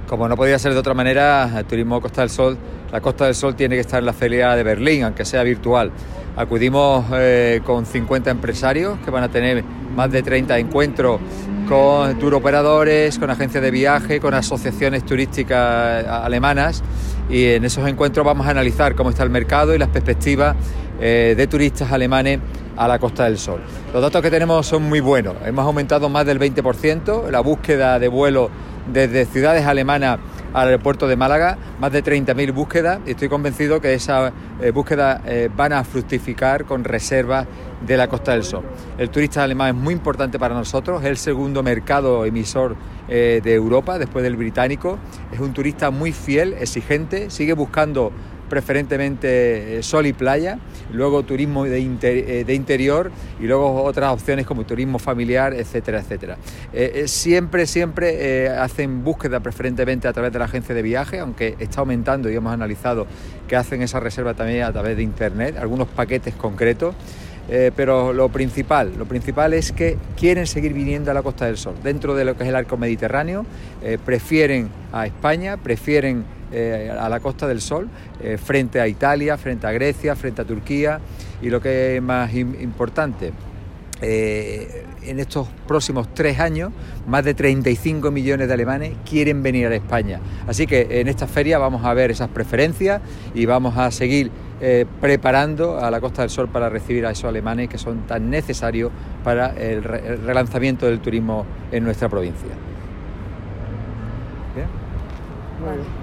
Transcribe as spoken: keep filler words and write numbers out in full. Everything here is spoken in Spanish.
Como no podía ser de otra manera, el turismo Costa del Sol, la Costa del Sol tiene que estar en la feria de Berlín, aunque sea virtual. Acudimos eh, con cincuenta empresarios que van a tener más de treinta encuentros con turoperadores, con agencias de viaje, con asociaciones turísticas alemanas, y en esos encuentros vamos a analizar cómo está el mercado y las perspectivas eh, de turistas alemanes a la Costa del Sol. Los datos que tenemos son muy buenos, hemos aumentado más del veinte por ciento la búsqueda de vuelos desde ciudades alemanas al aeropuerto de Málaga, más de treinta mil búsquedas, y estoy convencido que esas eh, búsquedas eh, van a fructificar con reservas de la Costa del Sol. El turista alemán es muy importante para nosotros, es el segundo mercado emisor eh, de Europa después del británico, es un turista muy fiel, exigente, sigue buscando preferentemente sol y playa, luego turismo de, inter, de interior y luego otras opciones como turismo familiar, etcétera, etcétera. Eh, siempre, siempre eh, hacen búsqueda preferentemente a través de la agencia de viaje, aunque está aumentando y hemos analizado que hacen esa reserva también a través de internet, algunos paquetes concretos. Eh, pero lo principal, lo principal es que quieren seguir viniendo a la Costa del Sol. Dentro de lo que es el arco mediterráneo, eh, prefieren a España, prefieren eh, a la Costa del Sol, eh, frente a Italia, frente a Grecia, frente a Turquía, y lo que es más importante, eh, en estos próximos tres años, más de treinta y cinco millones de alemanes quieren venir a España. Así que en esta feria vamos a ver esas preferencias y vamos a seguir Eh, preparando a la Costa del Sol para recibir a esos alemanes que son tan necesarios para el, re el relanzamiento del turismo en nuestra provincia. ¿Bien? Vale.